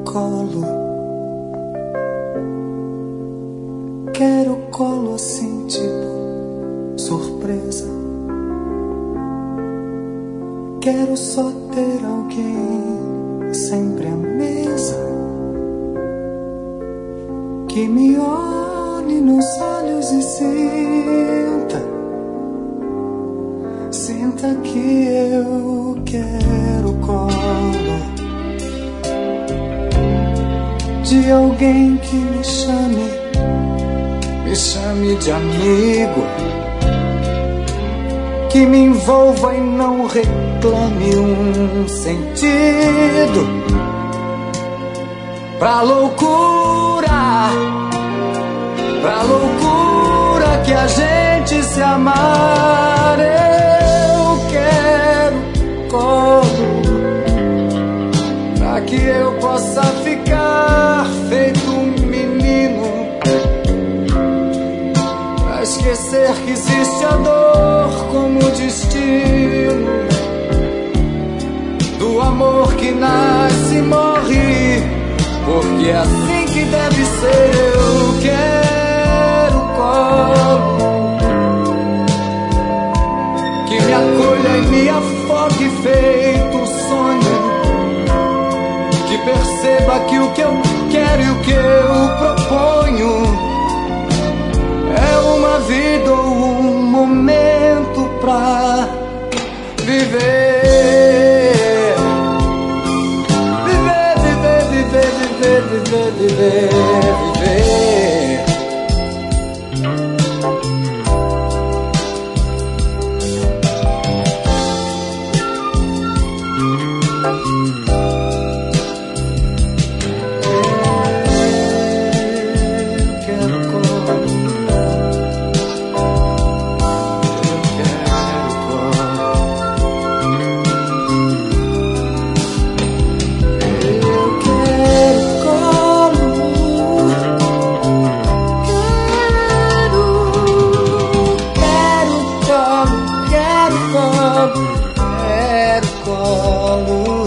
colo. Quero colo assim, tipo surpresa. Quero só ter alguém sempre à mesa, que me olhe nos olhos e sinta que eu quero colo de alguém que me chame de amigo, que me envolva e não reclame um sentido pra loucura que a gente se amar. Eu quero colo pra que eu possa ficar feito um menino, pra esquecer que existe a dor como destino do amor que nasce e morre, porque é assim que deve ser. Eu quero colo que me acolha e me afogue feito sonho, que perceba que o que eu quero e o que eu proponho é uma vida ou um momento pra viver. Viver. Quero colo.